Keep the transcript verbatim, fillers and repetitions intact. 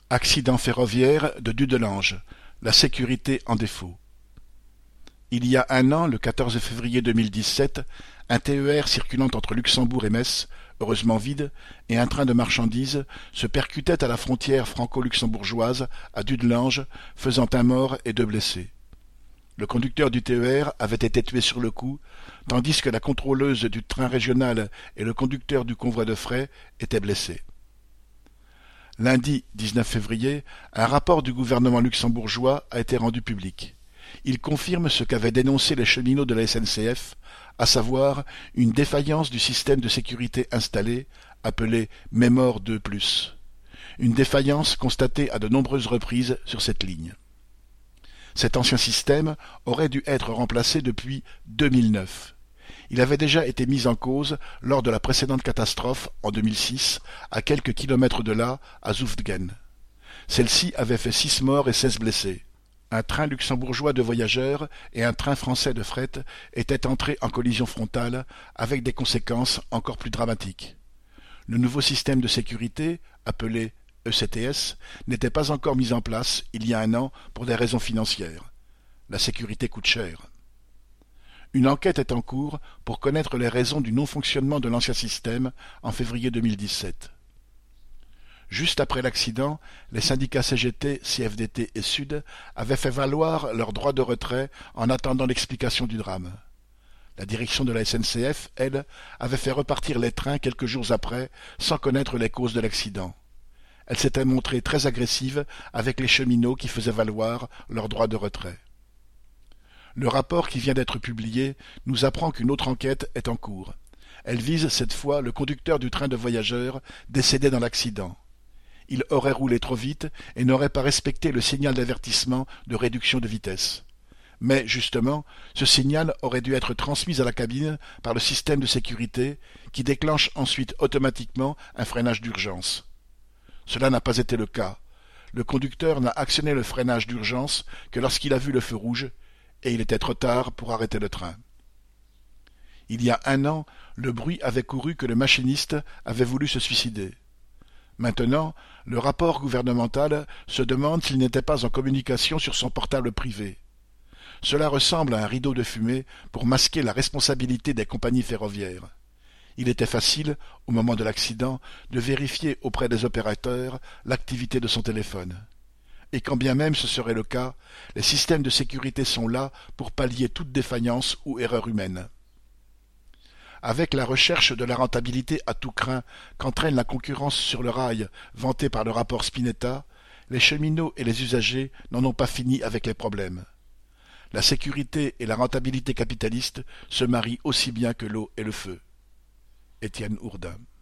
Accident ferroviaire de Dudelange, la sécurité en défaut. Il y a un an, le quatorze février deux mille dix-sept, un T E R circulant entre Luxembourg et Metz, heureusement vide, et un train de marchandises se percutaient à la frontière franco-luxembourgeoise à Dudelange, faisant un mort et deux blessés. Le conducteur du T E R avait été tué sur le coup, tandis que la contrôleuse du train régional et le conducteur du convoi de fret étaient blessés. Lundi dix-neuf février, un rapport du gouvernement luxembourgeois a été rendu public. Il confirme ce qu'avaient dénoncé les cheminots de la S N C F, à savoir une défaillance du système de sécurité installé, appelé Mémor deux plus. Une défaillance constatée à de nombreuses reprises sur cette ligne. Cet ancien système aurait dû être remplacé depuis deux mille neuf. Il avait déjà été mis en cause lors de la précédente catastrophe, en deux mille six, à quelques kilomètres de là, à Zutphen. Celle-ci avait fait six morts et seize blessés. Un train luxembourgeois de voyageurs et un train français de fret étaient entrés en collision frontale, avec des conséquences encore plus dramatiques. Le nouveau système de sécurité, appelé E C T S, n'était pas encore mis en place il y a un an pour des raisons financières. La sécurité coûte cher. Une enquête est en cours pour connaître les raisons du non-fonctionnement de l'ancien système en février deux mille dix-sept. Juste après l'accident, les syndicats C G T, C F D T et Sud avaient fait valoir leur droit de retrait en attendant l'explication du drame. La direction de la S N C F, elle, avait fait repartir les trains quelques jours après, sans connaître les causes de l'accident. Elle s'était montrée très agressive avec les cheminots qui faisaient valoir leur droit de retrait. Le rapport qui vient d'être publié nous apprend qu'une autre enquête est en cours. Elle vise cette fois le conducteur du train de voyageurs décédé dans l'accident. Il aurait roulé trop vite et n'aurait pas respecté le signal d'avertissement de réduction de vitesse. Mais, justement, ce signal aurait dû être transmis à la cabine par le système de sécurité qui déclenche ensuite automatiquement un freinage d'urgence. Cela n'a pas été le cas. Le conducteur n'a actionné le freinage d'urgence que lorsqu'il a vu le feu rouge, et il était trop tard pour arrêter le train. Il y a un an, le bruit avait couru que le machiniste avait voulu se suicider. Maintenant, le rapport gouvernemental se demande s'il n'était pas en communication sur son portable privé. Cela ressemble à un rideau de fumée pour masquer la responsabilité des compagnies ferroviaires. Il était facile, au moment de l'accident, de vérifier auprès des opérateurs l'activité de son téléphone. Et quand bien même ce serait le cas, les systèmes de sécurité sont là pour pallier toute défaillance ou erreur humaine. Avec la recherche de la rentabilité à tout crin qu'entraîne la concurrence sur le rail vantée par le rapport Spinetta, les cheminots et les usagers n'en ont pas fini avec les problèmes. La sécurité et la rentabilité capitaliste se marient aussi bien que l'eau et le feu. Étienne Ourdin.